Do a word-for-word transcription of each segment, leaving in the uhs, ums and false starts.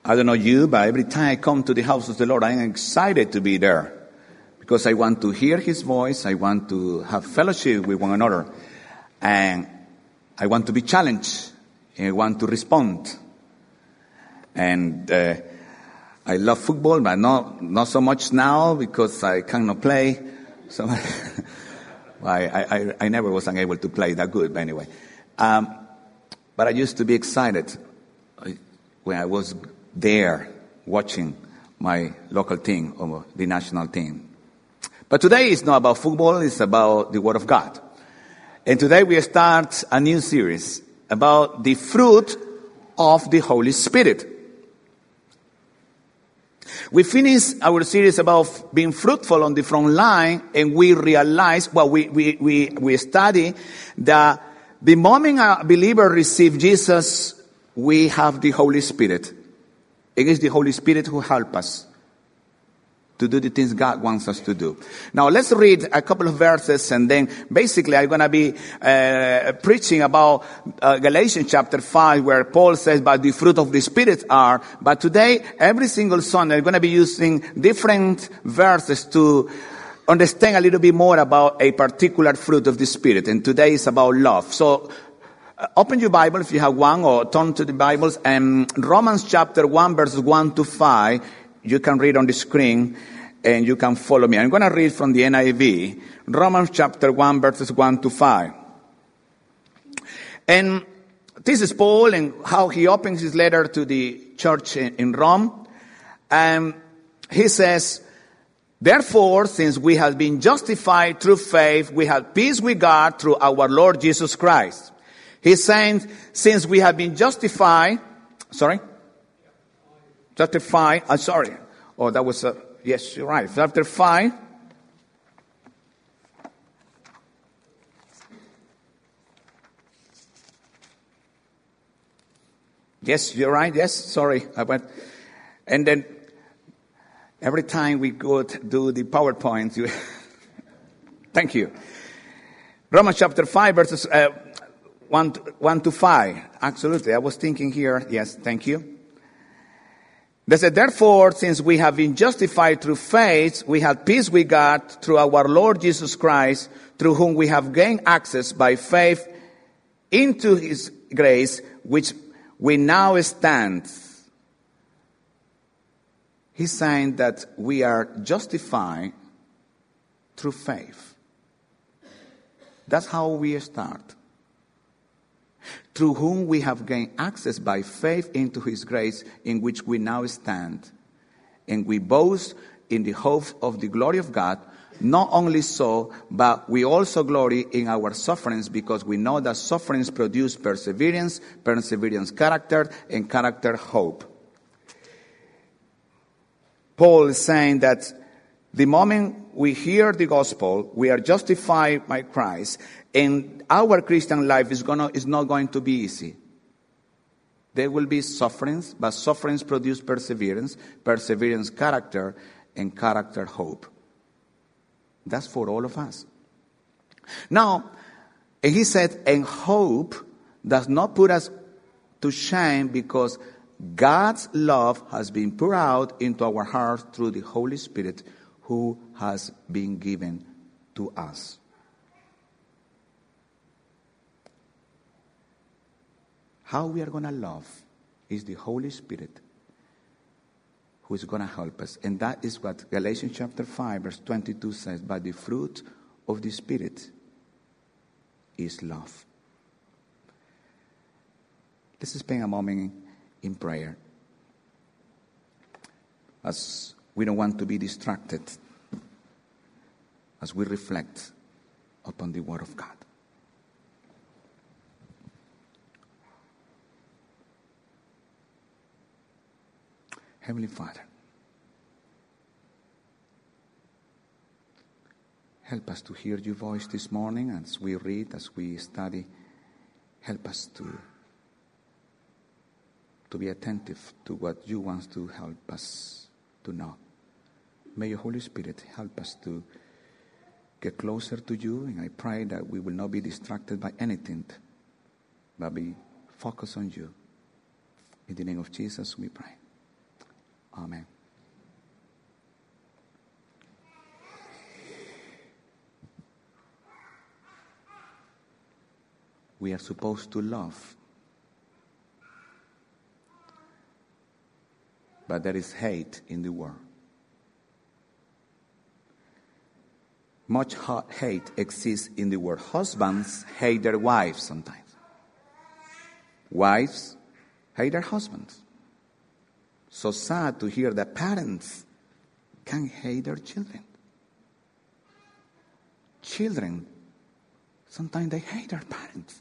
I don't know you, but every time I come to the house of the Lord, I am excited to be there. Because I want to hear His voice, I want to have fellowship with one another, and I want to be challenged, and I want to respond. And uh, I love football, but not not so much now because I cannot play. So I, I, I never was able to play that good, but anyway. Um, but I used to be excited when I was there watching my local team or the national team. But today is not about football, it's about the Word of God. And today we start a new series about the fruit of the Holy Spirit. We finished our series about being fruitful on the front line, and we realized, well, we, we, we, we study that the moment a believer receives Jesus, we have the Holy Spirit. It is the Holy Spirit who helps us to do the things God wants us to do. Now let's read a couple of verses, and then basically I'm going to be uh, preaching about uh, Galatians chapter five, where Paul says, but the fruit of the Spirit are. But today, every single Sunday, I'm going to be using different verses to understand a little bit more about a particular fruit of the Spirit. And today is about love. So uh, open your Bible if you have one, or turn to the Bibles, and Romans chapter one, verses one to five. You can read on the screen, and you can follow me. I'm going to read from the N I V, Romans chapter one, verses one to five. And this is Paul and how he opens his letter to the church in Rome. And he says, therefore, since we have been justified through faith, we have peace with God through our Lord Jesus Christ. He's saying, since we have been justified, sorry? Chapter five, I'm sorry. Oh, that was, a, yes, you're right. Chapter five. Yes, you're right. Yes, sorry. I went. And then every time we go to do the PowerPoint, you thank you. Romans chapter five, verses uh, one, to, one to five. Absolutely. I was thinking here. Yes, thank you. They said, therefore, since we have been justified through faith, we have peace with God through our Lord Jesus Christ, through whom we have gained access by faith into His grace, which we now stand. He's saying that we are justified through faith. That's how we start. Through whom we have gained access by faith into His grace, in which we now stand. And we boast in the hope of the glory of God. Not only so, but we also glory in our sufferings, because we know that sufferings produce perseverance, perseverance character, and character hope. Paul is saying that the moment we hear the gospel, we are justified by Christ, and our Christian life is gonna is not going to be easy. There will be sufferings, but sufferings produce perseverance, perseverance character, and character hope. That's for all of us. Now, and he said, and hope does not put us to shame, because God's love has been poured out into our hearts through the Holy Spirit, who has been given to us. How we are going to love is the Holy Spirit who is going to help us. And that is what Galatians chapter five, verse twenty-two says. But the fruit of the Spirit is love. Let's spend a moment in prayer, as we don't want to be distracted as we reflect upon the Word of God. Heavenly Father, help us to hear your voice this morning as we read, as we study. Help us to, to be attentive to what you want to help us to know. May your Holy Spirit help us to get closer to you, and I pray that we will not be distracted by anything, but be focused on you. In the name of Jesus we pray. Amen. We are supposed to love. But there is hate in the world. Much hate exists in the world. Husbands hate their wives sometimes. Wives hate their husbands. So sad to hear that parents can hate their children. Children, sometimes they hate their parents.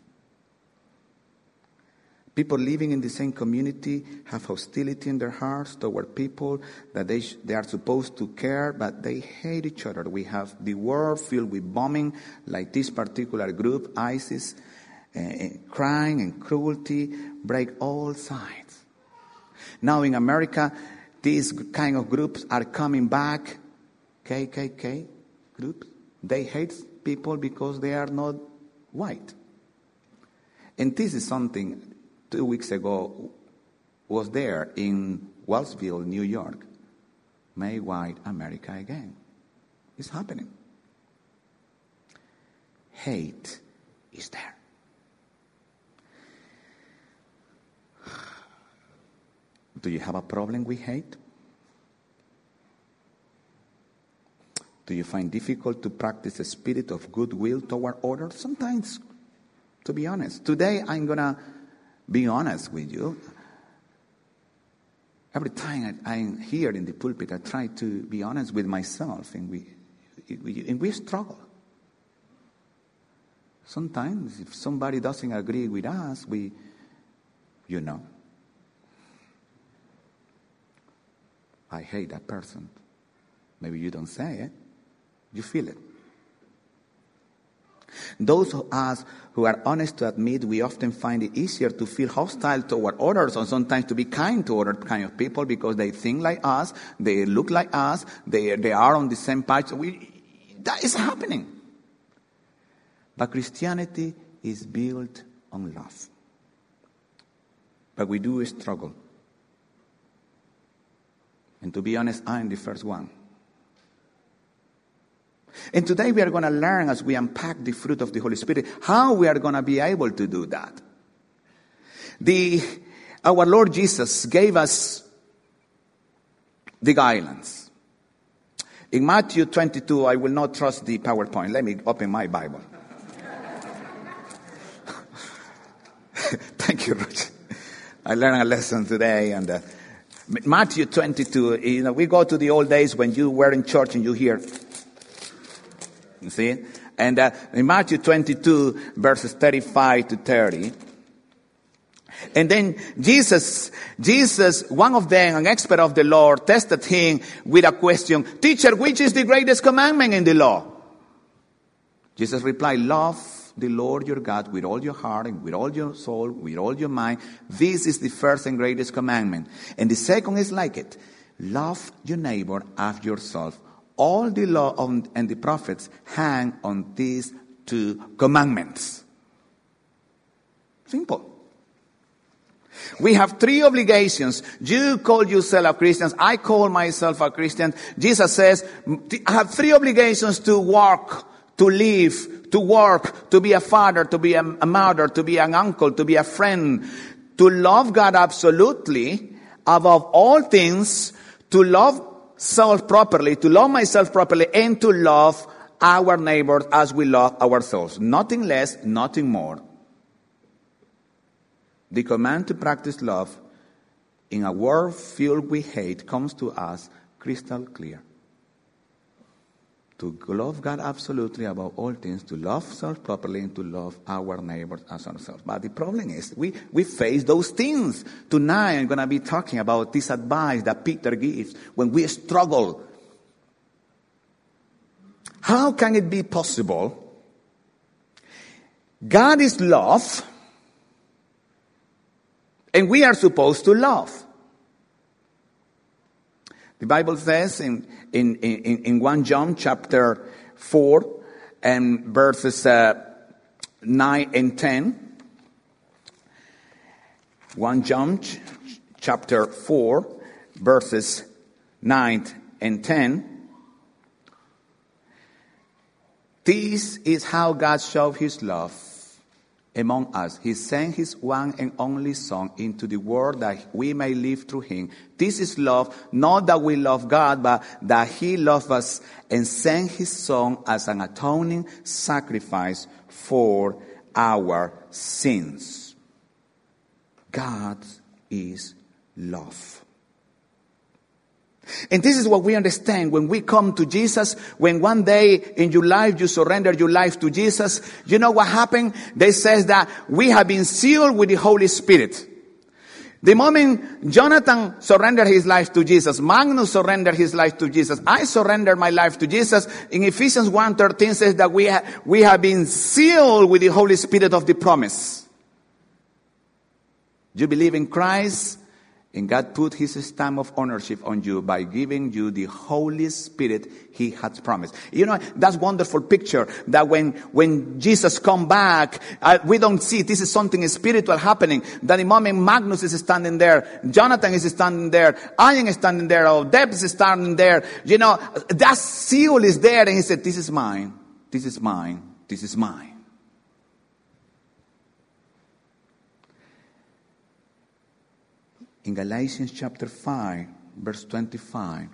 People living in the same community have hostility in their hearts toward people that they sh- they are supposed to care, but they hate each other. We have the world filled with bombing, like this particular group, ISIS, uh, crime and cruelty break all sides. Now in America, these kind of groups are coming back, K K K groups. They hate people because they are not white. And this is something two weeks ago was there in Wellsville, New York. Make white America again. It's happening. Hate is there. Do you have a problem with hate? Do you find difficult to practice a spirit of goodwill toward others? Sometimes, to be honest. Today I'm going to be honest with you. Every time I, I'm here in the pulpit, I try to be honest with myself, and we, we, and we struggle. Sometimes, if somebody doesn't agree with us, we, you know, I hate that person. Maybe you don't say it, you feel it. Those of us who are honest to admit we often find it easier to feel hostile toward others, or sometimes to be kind to other kind of people because they think like us, they look like us, they they are on the same page. We, that is happening. But Christianity is built on love. But we do struggle. And to be honest, I'm the first one. And today we are going to learn, as we unpack the fruit of the Holy Spirit, how we are going to be able to do that. The, our Lord Jesus gave us the guidelines. In Matthew twenty-two, I will not trust the PowerPoint. Let me open my Bible. Thank you, Roger. I learned a lesson today. And uh, Matthew twenty-two, you know, we go to the old days when you were in church and you hear... You see? And uh, in Matthew twenty-two, verses thirty-five to thirty. And then Jesus, Jesus, one of them, an expert of the law, tested him with a question, "Teacher, which is the greatest commandment in the law?" Jesus replied, "Love the Lord your God with all your heart and with all your soul, with all your mind. This is the first and greatest commandment. And the second is like it. Love your neighbor as yourself. All the law and the prophets hang on these two commandments." Simple. We have three obligations. You call yourself a Christian. I call myself a Christian. Jesus says, I have three obligations: to work, to live, to work, to be a father, to be a, a mother, to be an uncle, to be a friend, to love God absolutely, above all things, to love self properly, to love myself properly, and to love our neighbors as we love ourselves. Nothing less, nothing more. The command to practice love in a world filled with hate comes to us crystal clear. To love God absolutely above all things, to love self properly, and to love our neighbors as ourselves. But the problem is, we, we face those things. Tonight I'm going to be talking about this advice that Peter gives when we struggle. How can it be possible? God is love, and we are supposed to love. The Bible says in, in, in, in First John chapter four and verses uh, nine and ten. First John ch- chapter four verses nine and ten. This is how God showed his love among us. He sent his one and only Son into the world that we may live through him. This is love, not that we love God, but that he loved us and sent his Son as an atoning sacrifice for our sins. God is love. And this is what we understand when we come to Jesus. When one day in your life you surrender your life to Jesus, you know what happened? They says that we have been sealed with the Holy Spirit. The moment Jonathan surrendered his life to Jesus, Magnus surrendered his life to Jesus, I surrendered my life to Jesus. In Ephesians one thirteen says that we ha- we have been sealed with the Holy Spirit of the promise. You believe in Christ, and God put his stamp of ownership on you by giving you the Holy Spirit he has promised. You know, that's a wonderful picture that when, when Jesus come back, uh, we don't see this is something spiritual happening. That the moment Magnus is standing there, Jonathan is standing there, Ian is standing there, or Deb is standing there. You know, that seal is there, and he said, this is mine, this is mine, this is mine. In Galatians chapter five, verse twenty-five,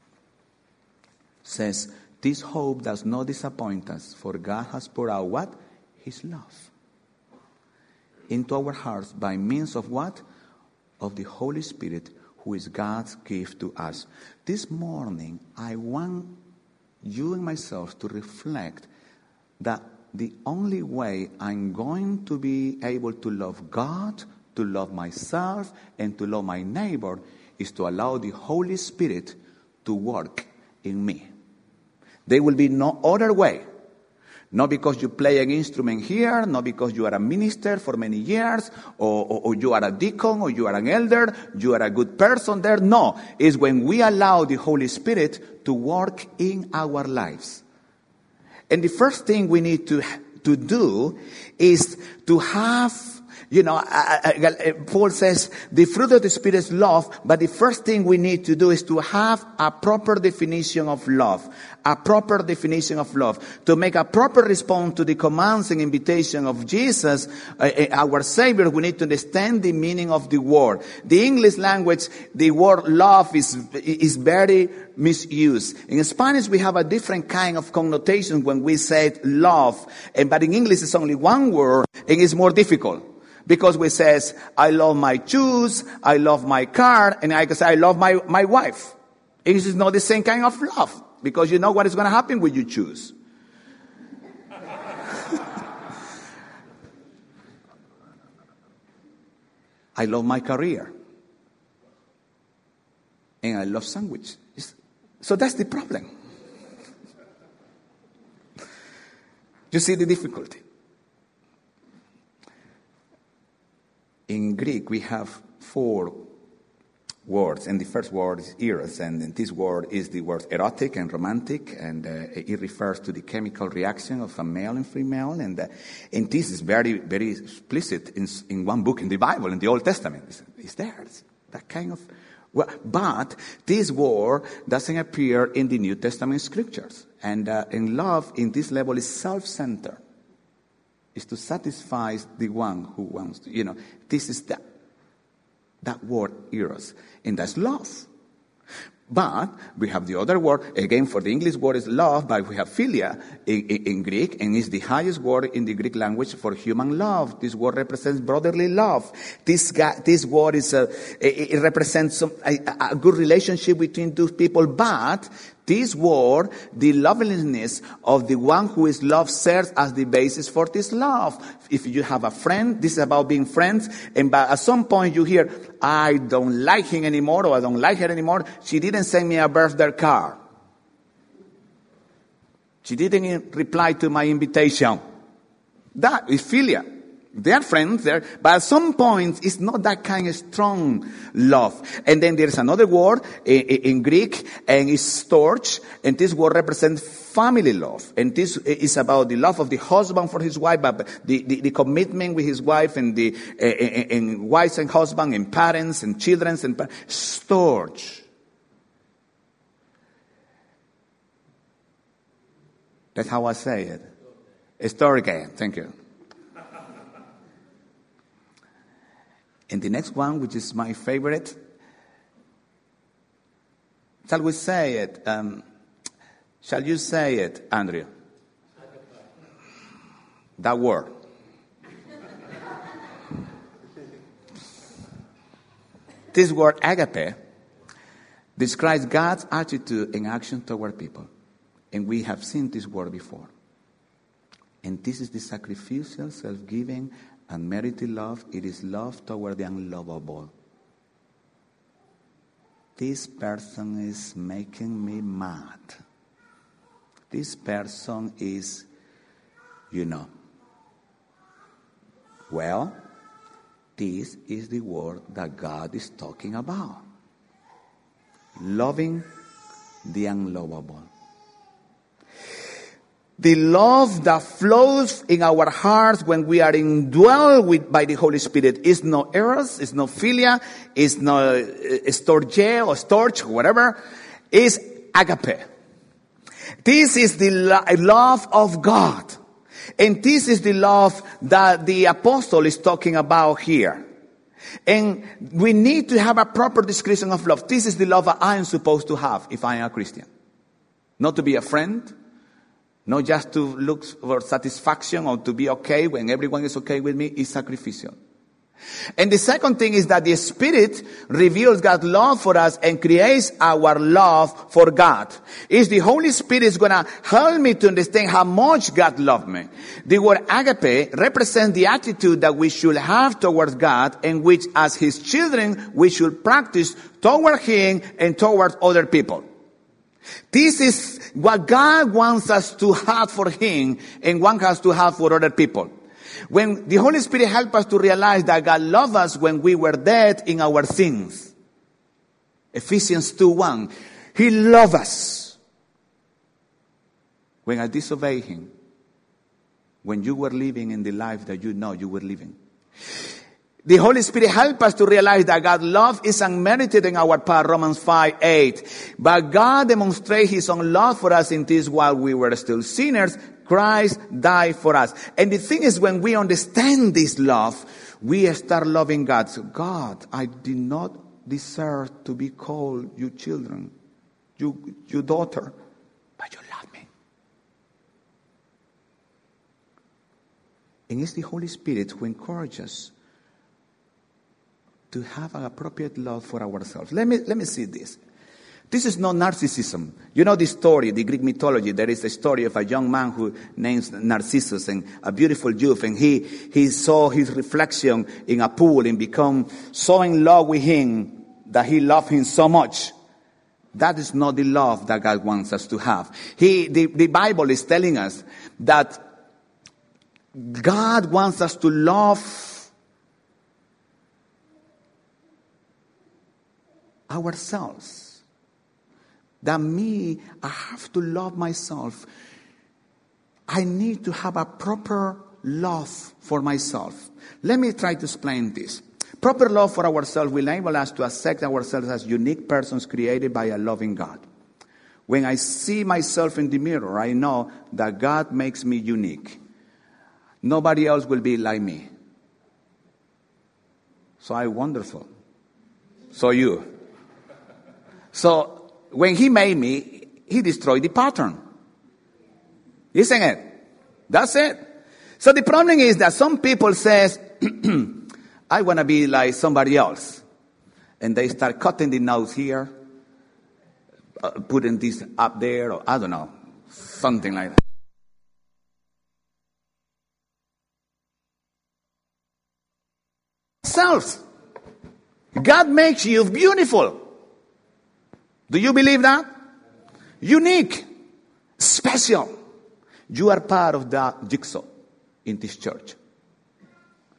says, this hope does not disappoint us, for God has poured out what? His love into our hearts by means of what? Of the Holy Spirit, who is God's gift to us. This morning, I want you and myself to reflect that the only way I'm going to be able to love God, to love myself, and to love my neighbor is to allow the Holy Spirit to work in me. There will be no other way. Not because you play an instrument here, not because you are a minister for many years, or, or, or you are a deacon, or you are an elder, you are a good person there. No, it's when we allow the Holy Spirit to work in our lives. And the first thing we need to, to do is to have, you know, Paul says the fruit of the Spirit is love, but the first thing we need to do is to have a proper definition of love. A proper definition of love. To make a proper response to the commands and invitation of Jesus, uh, our Savior, we need to understand the meaning of the word. The English language, the word love is, is very misused. In Spanish, we have a different kind of connotation when we say love, and, but in English it's only one word, and it's more difficult. Because we says, I love my shoes, I love my car, and I can say, I love my, my wife. It is not the same kind of love. Because you know what is going to happen when you choose. I love my career. And I love sandwich. So that's the problem. You see the difficulty. In Greek, we have four words, and the first word is eros, and this word is the word erotic and romantic, and uh, it refers to the chemical reaction of a male and female, and uh, and this is very, very explicit in in one book in the Bible, in the Old Testament. It's, it's there, it's that kind of. Well, but this word doesn't appear in the New Testament scriptures, and uh, and love in this level is self-centered. Is to satisfy the one who wants to, you know, this is that, that word, eros, and that's love. But we have the other word, again, for the English word is love, but we have philia in, in, in Greek, and it's the highest word in the Greek language for human love. This word represents brotherly love. This guy, this word is a, it, it represents some, a, a good relationship between two people, but this word, the loveliness of the one who is loved, serves as the basis for this love. If you have a friend, this is about being friends, and by, at some point you hear, I don't like him anymore, or I don't like her anymore. She didn't send me a birthday card. She didn't reply to my invitation. That is philia. They are friends there, but at some point, it's not that kind of strong love. And then there's another word in, in Greek, and it's storge, and this word represents family love. And this is about the love of the husband for his wife, but the, the, the commitment with his wife, and the uh, and wives and husband, and parents and children, and pa- storge. That's how I say it. Storge. Thank you. And the next one, which is my favorite, shall we say it? Um, shall you say it, Andrea? That word. This word, agape, describes God's attitude and action toward people. And we have seen this word before. And this is the sacrificial, self-giving, unmerited love. It is love toward the unlovable. This person is making me mad. This person is, you know. Well, this is the word that God is talking about. Loving the unlovable. The love that flows in our hearts when we are indwelled with, by the Holy Spirit is no eros, is no philia, is no uh, storge or storch, whatever. Is agape. This is the lo- love of God. And this is the love that the apostle is talking about here. And we need to have a proper description of love. This is the love that I am supposed to have if I am a Christian. Not to be a friend. Not just to look for satisfaction or to be okay when everyone is okay with me. Is sacrificial. And the second thing is that the Spirit reveals God's love for us and creates our love for God. Is the Holy Spirit is going to help me to understand how much God loved me. The word agape represents the attitude that we should have towards God, and which as His children we should practice toward Him and towards other people. This is what God wants us to have for Him and wants us to have for other people. When the Holy Spirit helps us to realize that God loved us when we were dead in our sins. Ephesians two one. He loved us when I disobeyed Him. When you were living in the life that you know you were living. The Holy Spirit helps us to realize that God's love is unmerited in our part, Romans five eight. But God demonstrates His own love for us in this: while we were still sinners, Christ died for us. And the thing is, when we understand this love, we start loving God. So, God, I did not deserve to be called your children, your, your daughter, but you love me. And it's the Holy Spirit who encourages us to have an appropriate love for ourselves. Let me, let me see this. This is not narcissism. You know the story, the Greek mythology. There is a story of a young man who names Narcissus, and a beautiful youth, and he, he saw his reflection in a pool and become so in love with him that he loved him so much. That is not the love that God wants us to have. He, the, the Bible is telling us that God wants us to love ourselves. That me, I have to love myself. I need to have a proper love for myself. Let me try to explain this. Proper love for ourselves will enable us to accept ourselves as unique persons created by a loving God. When I see myself in the mirror, I know that God makes me unique. Nobody else will be like me. So I'm wonderful. So you. So when He made me, He destroyed the pattern. Isn't it? That's it. So the problem is that some people says, I want to be like somebody else. And they start cutting the nose here, uh, putting this up there, or I don't know, something like that. Selves. God makes you beautiful. Do you believe that? Unique. Special. You are part of that jigsaw in this church.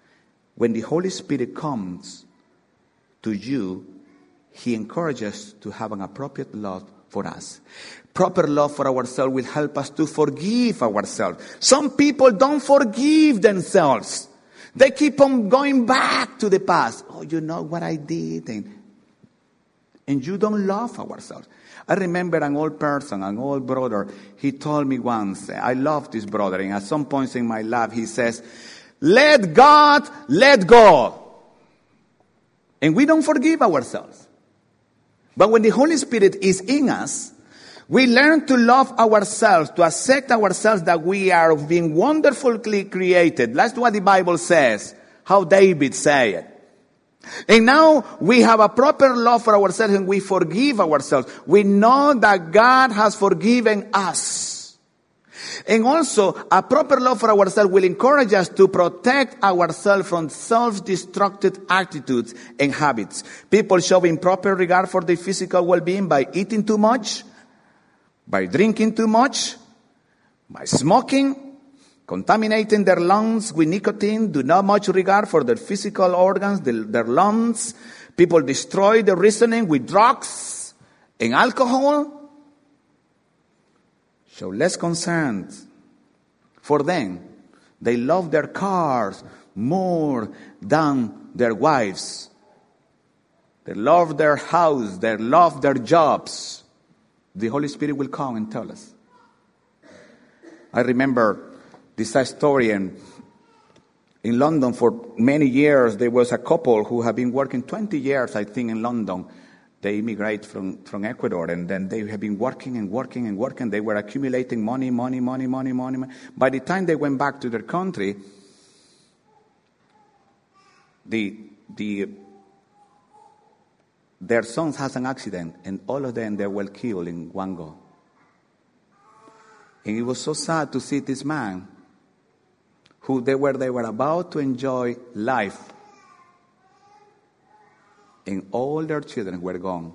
when the Holy Spirit comes to you, He encourages us to have an appropriate love for us. Proper love for ourselves will help us to forgive ourselves. Some people don't forgive themselves. They keep on going back to the past. Oh, you know what I did? And, and you don't love ourselves. I remember an old person, an old brother, he told me once, I love this brother, and at some points in my life he says, let God let go. And we don't forgive ourselves. But when the Holy Spirit is in us, we learn to love ourselves, to accept ourselves that we are being wonderfully created. That's what the Bible says, how David said it. And now we have a proper love for ourselves and we forgive ourselves. We know that God has forgiven us. And also, a proper love for ourselves will encourage us to protect ourselves from self-destructive attitudes and habits. People show improper regard for their physical well-being by eating too much, by drinking too much, by smoking, contaminating their lungs with nicotine, do not much regard for their physical organs, their, their lungs. People destroy their reasoning with drugs and alcohol. Show less concern for them. They love their cars more than their wives. They love their house. They love their jobs. The Holy Spirit will come and tell us. I remember this story in, in London for many years. There was a couple who had been working twenty years, I think, in London. They immigrated from, from Ecuador, and then they have been working and working and working. They were accumulating money, money, money, money, money. By the time they went back to their country, the the their sons has an accident, and all of them, they were killed in one go. And it was so sad to see this man, who they were, they were about to enjoy life, and all their children were gone.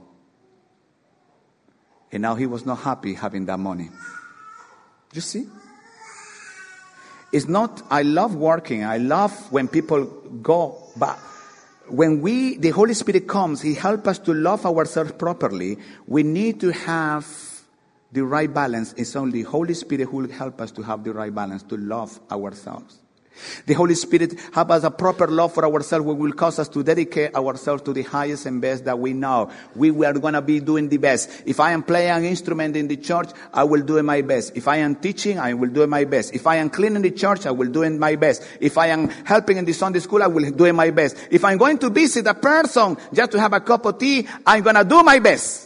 And now he was not happy having that money. You see? It's not, I love working, I love when people go, but when we, the Holy Spirit comes, He helps us to love ourselves properly. We need to have the right balance. It's only the Holy Spirit who will help us to have the right balance, to love ourselves. The Holy Spirit has us a proper love for ourselves, which will cause us to dedicate ourselves to the highest and best that we know. We are going to be doing the best. If I am playing an instrument in the church, I will do my best. If I am teaching, I will do my best. If I am cleaning the church, I will do my best. If I am helping in the Sunday school, I will do my best. If I'm going to visit a person just to have a cup of tea, I'm going to do my best.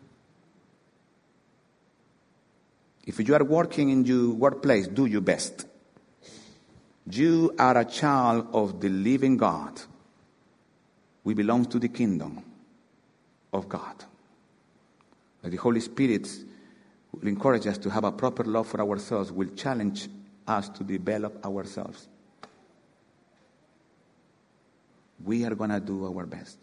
If you are working in your workplace, do your best. You are a child of the living God. We belong to the kingdom of God. The Holy Spirit will encourage us to have a proper love for ourselves, will challenge us to develop ourselves. We are going to do our best.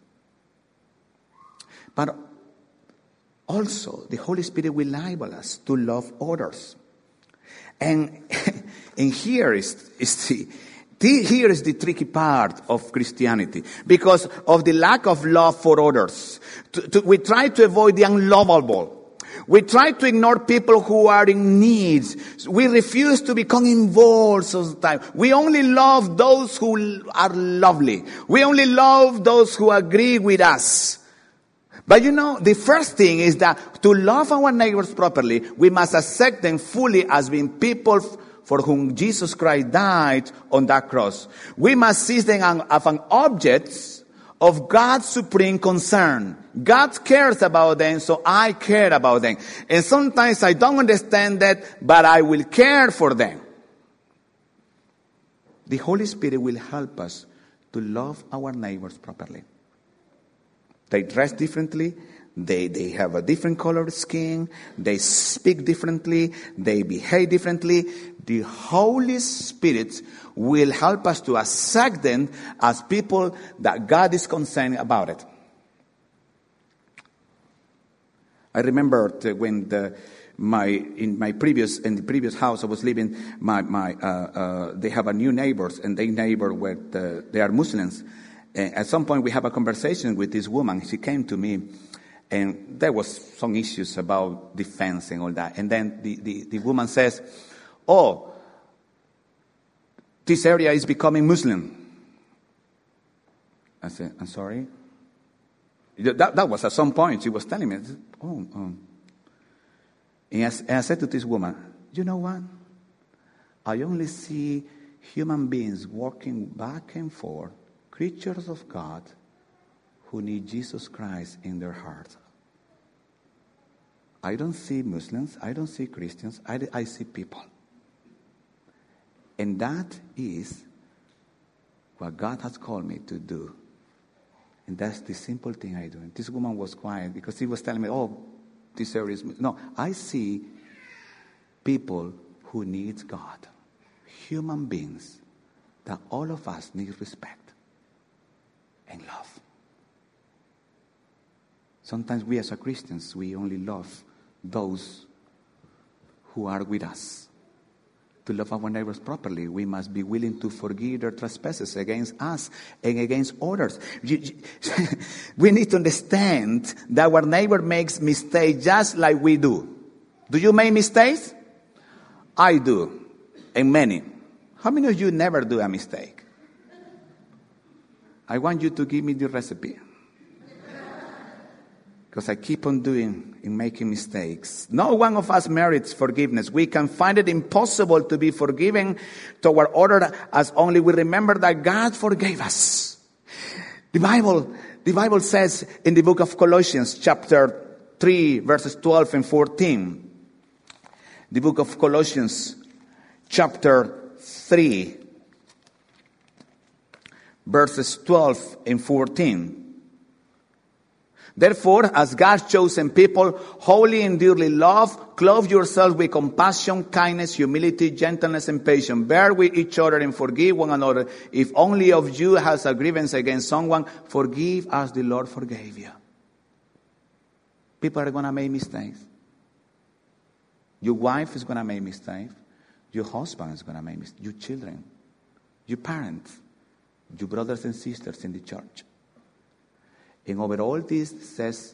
But also, the Holy Spirit will enable us to love others. And, and here is, is the, the, here is the tricky part of Christianity. Because of the lack of love for others. To, to, we try to avoid the unlovable. We try to ignore people who are in need. We refuse to become involved sometimes. We only love those who are lovely. We only love those who agree with us. But you know, the first thing is that to love our neighbors properly, we must accept them fully as being people for whom Jesus Christ died on that cross. We must see them as an object of God's supreme concern. God cares about them, so I care about them. And sometimes I don't understand that, but I will care for them. The Holy Spirit will help us to love our neighbors properly. They dress differently. They, they have a different colored skin. They speak differently. They behave differently. The Holy Spirit will help us to accept them as people that God is concerned about it. I remember when the, my in my previous in the previous house I was living, my my uh, uh, they have a new neighbors, and they neighbor with uh, they are Muslims. And at some point we have a conversation with this woman. She came to me, and there was some issues about defense and all that. And then the, the, the woman says, "Oh, this area is becoming Muslim." I said, "I'm sorry." That, that was at some point she was telling me. I said, oh, oh. And, I, and I said to this woman, "You know what? I only see human beings walking back and forth, creatures of God, who need Jesus Christ in their hearts. I don't see Muslims. I don't see Christians. I, I see people. And that is what God has called me to do. And that's the simple thing I do." And this woman was quiet because she was telling me, "Oh, this area is..." No, I see people who need God. Human beings that all of us need respect and love. Sometimes we as a Christians, we only love those who are with us. To love our neighbors properly, we must be willing to forgive their trespasses against us and against others. We need to understand that our neighbor makes mistakes just like we do. Do you make mistakes? I do, and many. How many of you never do a mistake? I want you to give me the recipe. Because I keep on doing and making mistakes. No one of us merits forgiveness. We can find it impossible to be forgiving toward others as only we remember that God forgave us. The Bible, the Bible says in the book of Colossians, chapter three, verses twelve and fourteen. The book of Colossians, chapter three, verses twelve and fourteen. "Therefore, as God's chosen people, holy and dearly loved, clothe yourselves with compassion, kindness, humility, gentleness, and patience. Bear with each other and forgive one another. If only of you has a grievance against someone, forgive as the Lord forgave you." People are going to make mistakes. Your wife is going to make mistakes. Your husband is going to make mistakes. Your children, your parents, your brothers and sisters in the church. And over all this says,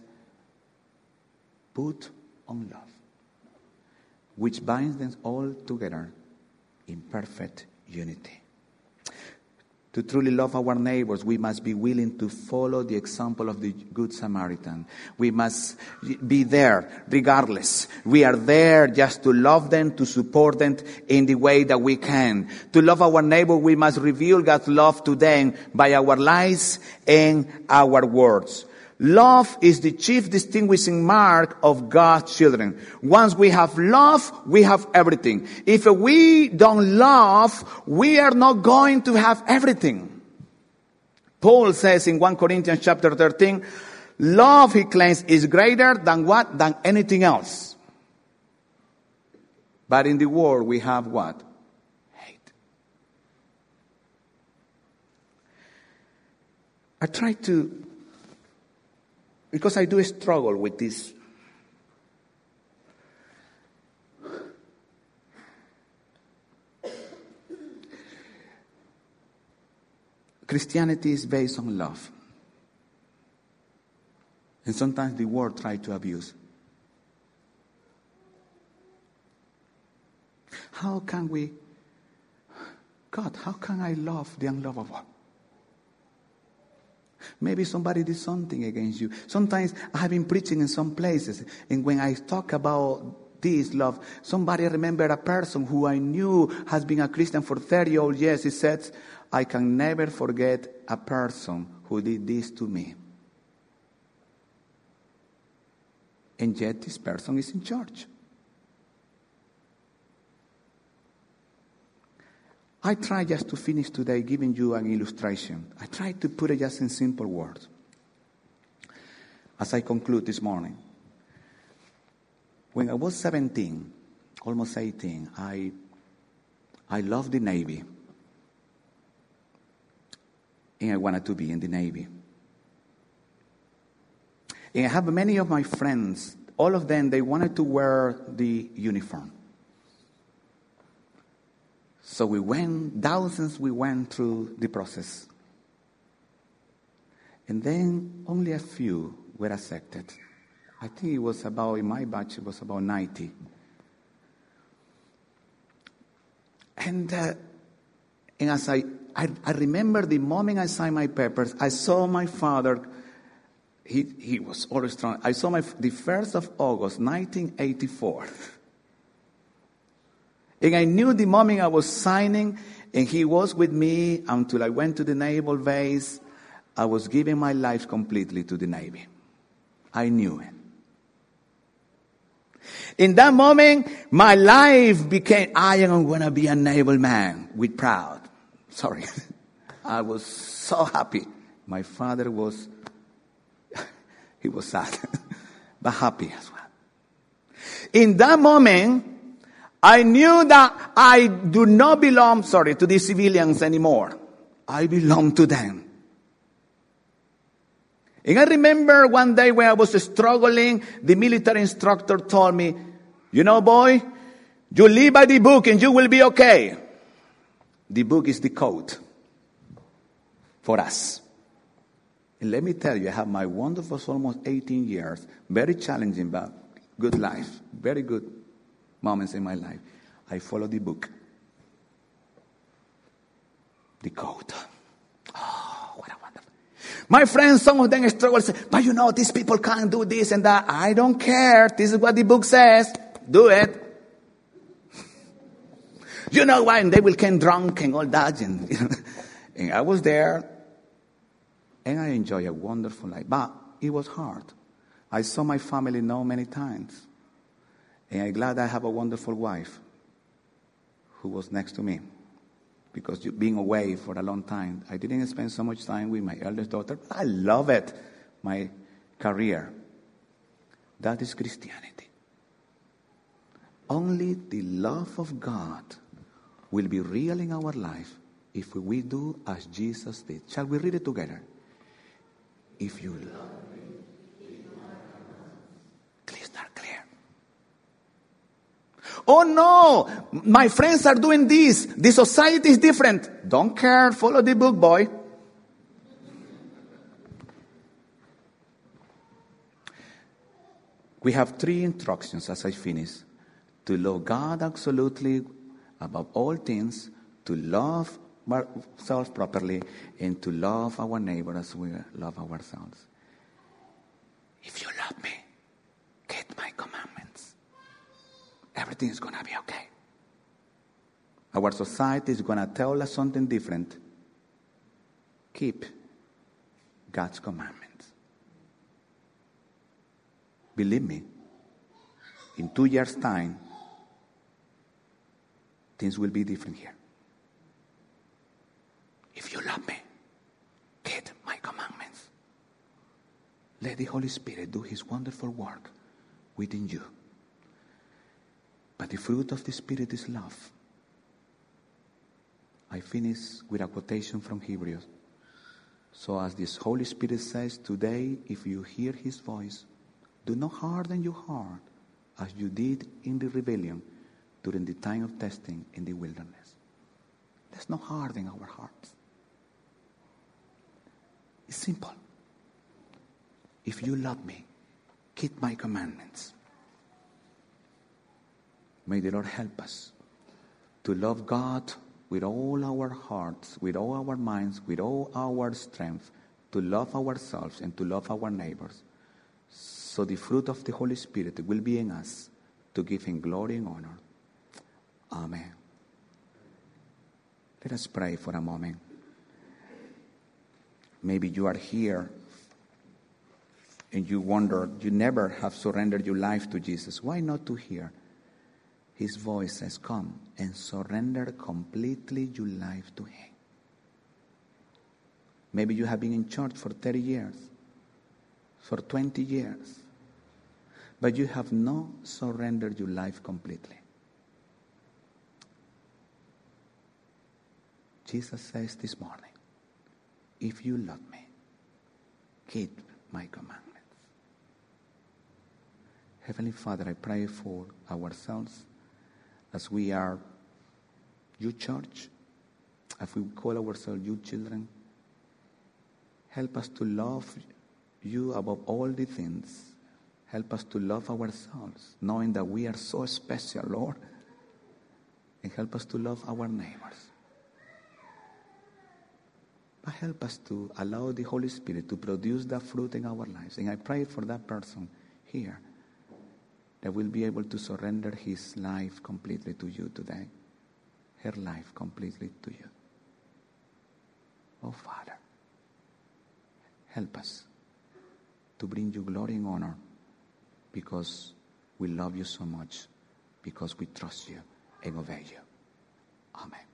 "Put on love, which binds them all together in perfect unity." To truly love our neighbors, we must be willing to follow the example of the Good Samaritan. We must be there regardless. We are there just to love them, to support them in the way that we can. To love our neighbor, we must reveal God's love to them by our lives and our words. Love is the chief distinguishing mark of God's children. Once we have love, we have everything. If we don't love, we are not going to have everything. Paul says in First Corinthians chapter thirteen, love, he claims, is greater than what? Than anything else. But in the world we have what? Hate. I try to Because I do struggle with this. Christianity is based on love. And sometimes the world tries to abuse. How can we, God, how can I love the unlovable? Maybe somebody did something against you. Sometimes I have been preaching in some places, and when I talk about this love, somebody remembered a person who I knew has been a Christian for thirty old years. He said, "I can never forget a person who did this to me." And yet this person is in church. I try just to finish today giving you an illustration. I try to put it just in simple words. As I conclude this morning. When I was seventeen, almost eighteen, I, I loved the Navy. And I wanted to be in the Navy. And I have many of my friends all of them, they wanted to wear the uniform. So we went, thousands we went through the process. And then only a few were accepted. I think it was about, in my batch, it was about ninety. And, uh, and as I, I, I remember the moment I signed my papers, I saw my father, he, he was always strong. I saw my, the first of August, nineteen eighty-four. And I knew the moment I was signing, and he was with me until I went to the naval base, I was giving my life completely to the Navy. I knew it. In that moment, my life became, I am going to be a naval man with proud. Sorry. I was so happy. My father was, he was sad, but happy as well. In that moment, I knew that I do not belong, sorry, to the civilians anymore. I belong to them. And I remember one day when I was struggling, the military instructor told me, you know, boy, you live by the book and you will be okay. The book is the code for us. And let me tell you, I have my wonderful almost eighteen years, very challenging, but good life, very good moments in my life. I follow the book, the code. Oh, what a wonderful. My friends, some of them struggle, say, but you know, these people can't do this and that. I don't care. This is what the book says. Do it. You know why? And they will get drunk and all that. And, and I was there, and I enjoyed a wonderful life. But it was hard. I saw my family now many times. And I'm glad I have a wonderful wife who was next to me. Because being away for a long time, I didn't spend so much time with my eldest daughter. I love it, my career. That is Christianity. Only the love of God will be real in our life if we do as Jesus did. Shall we read it together? If you love me, please not clear. Oh no, my friends are doing this. The society is different. Don't care. Follow the book, boy. We have three instructions as I finish. To love God absolutely above all things, to love ourselves properly, and to love our neighbor as we love ourselves. If you love me, keep my commandments. Everything is going to be okay. Our society is going to tell us something different. Keep God's commandments. Believe me, in two years' time, things will be different here. If you love me, keep my commandments. Let the Holy Spirit do His wonderful work within you. But the fruit of the Spirit is love. I finish with a quotation from Hebrews. So as this Holy Spirit says, today, if you hear His voice, do not harden your heart as you did in the rebellion during the time of testing in the wilderness. Let's not harden our hearts. It's simple. If you love me, keep my commandments. May the Lord help us to love God with all our hearts, with all our minds, with all our strength, to love ourselves and to love our neighbors. So the fruit of the Holy Spirit will be in us to give Him glory and honor. Amen. Let us pray for a moment. Maybe you are here and you wonder, you never have surrendered your life to Jesus. Why not to hear His voice says, come and surrender completely your life to Him. Maybe you have been in church for thirty years, for twenty years, but you have not surrendered your life completely. Jesus says this morning, if you love me, keep my commandments. Heavenly Father, I pray for ourselves as we are your church, as we call ourselves your children. Help us to love you above all the things. Help us to love ourselves, knowing that we are so special, Lord. And help us to love our neighbors. But help us to allow the Holy Spirit to produce that fruit in our lives. And I pray for that person here that will be able to surrender his life completely to you today. Her life completely to you. Oh, Father, help us to bring you glory and honor because we love you so much, because we trust you and obey you. Amen.